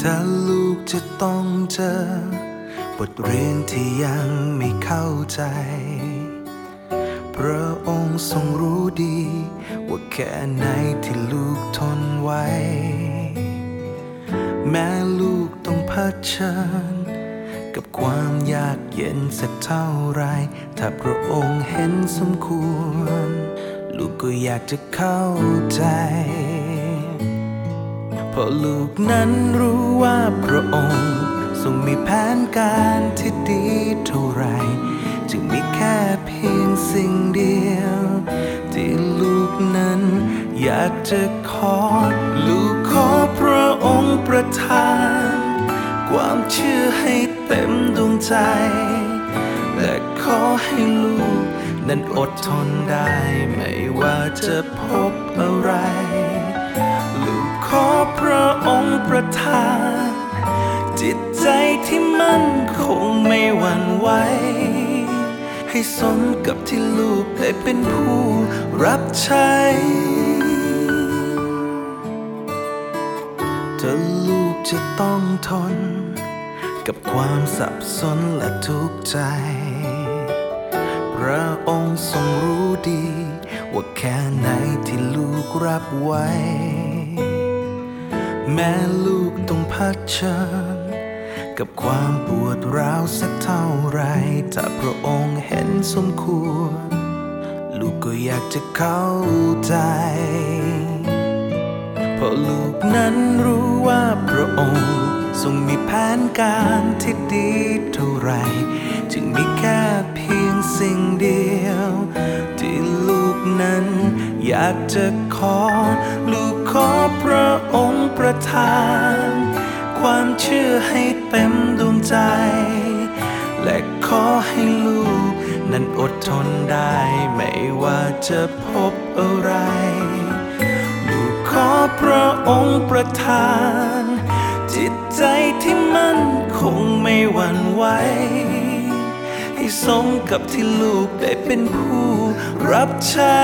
ถ้าลูกจะต้องเจอบทเรียนที่ยังไม่เข้าใจพระองค์ทรงรู้ดีว่าแค่ไหนที่ลูกทนไว้แม้ลูกต้องเผชิญกับความยากเย็นสักเท่าไรถ้าพระองค์เห็นสมควรลูกก็อยากจะเข้าใจเพราะลูกนั้นรู้ว่าพระองค์ทรงมีแผนการที่ดีเท่าไรจึงมีแค่เพียงสิ่งเดียวที่ลูกนั้นอยากจะขอลูกขอพระองค์ประทานความเชื่อให้เต็มดวงใจและขอให้ลูกนั้นอดทนได้ไม่ว่าจะพบอะไรลูกขอพระองค์ประทานจิตใจที่มั่นคงไม่หวั่นไหวให้สมกับที่ลูกได้เป็นผู้รับใช้ถ้าลูกจะต้องทนกับความสับสนและทุกข์ใจพระองค์ทรงรู้ดีว่าแค่ไหนที่ลูกรับไว้แม้ลูกต้องเผชิญกับความปวดร้าวสักเท่าไรถ้าพระองค์เห็นสมควรลูกก็อยากจะเข้าใจเพราะลูกนั้นรู้ว่าพระองค์ทรงมีแผนการที่ดีเท่าไรจึงมีแค่เพียงสิ่งเดียวที่ลูกนั้นอยากจะขอลูกขอพระองค์ประทานความเชื่อให้เต็มดวงใจและขอให้ลูกนั้นอดทนได้ไม่ว่าจะพบอะไรลูกขอพระองค์ประทานจิตใจที่มั่นคงไม่หวั่นไหวให้สมกับที่ลูกได้เป็นผู้รับใช้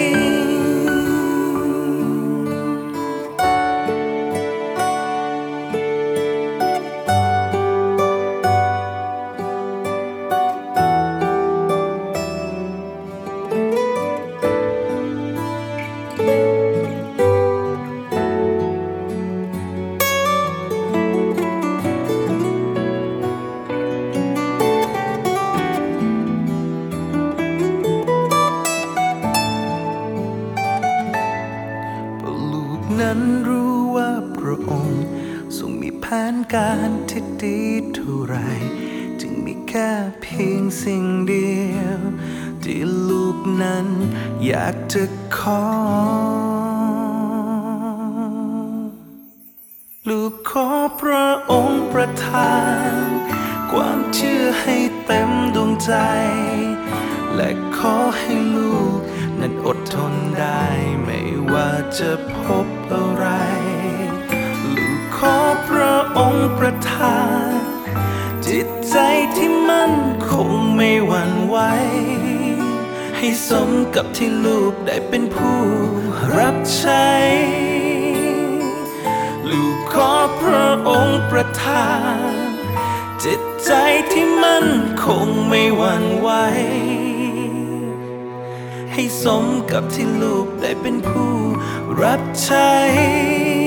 นั้นรู้ว่าพระองค์ทรงมีแผนการที่ดีเท่าไรจึงมีแค่เพียงสิ่งเดียวที่ลูกนั้นอยากจะขอลูกขอพระองค์ประทานความเชื่อให้เต็มดวงใจและขอให้ลูกนั้นอดทนได้ไม่ว่าจะพบอะไรลูกขอพระองค์ประทานจิตใจที่มั่นคงไม่หวั่นไหวให้สมกับที่ลูกได้เป็นผู้รับใช้ลูกขอพระองค์ประทานจิตใจที่มั่นคงไม่หวั่นไหวให้สมกับที่ลูกได้เป็นผู้รับใช้